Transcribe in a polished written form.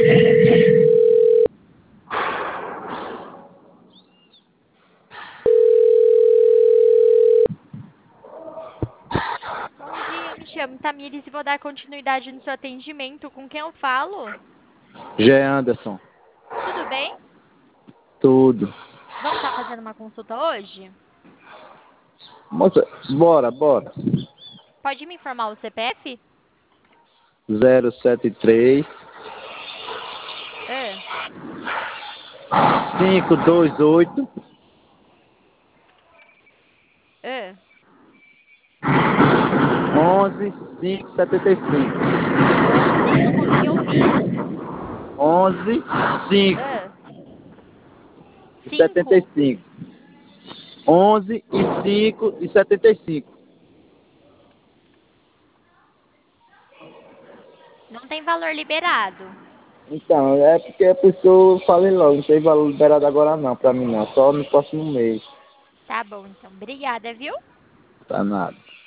Bom dia, me chamo Tamires e vou dar continuidade no seu atendimento. Com quem eu falo? Jé Anderson, Tudo bem? tudo. Vamos estar fazendo uma consulta hoje? Moça, bora. Pode me informar o CPF? 073 Ah, 528 ah. 11 575. 11? Eu não consegui ouvir. 11 5 Ah. e 5? 75. 11 e 5 e 75. Não tem valor liberado. Então, é porque a pessoa falei logo, não tem valor liberado agora não, pra mim não, só no próximo mês. Tá bom, então. Obrigada, viu? Tá nada.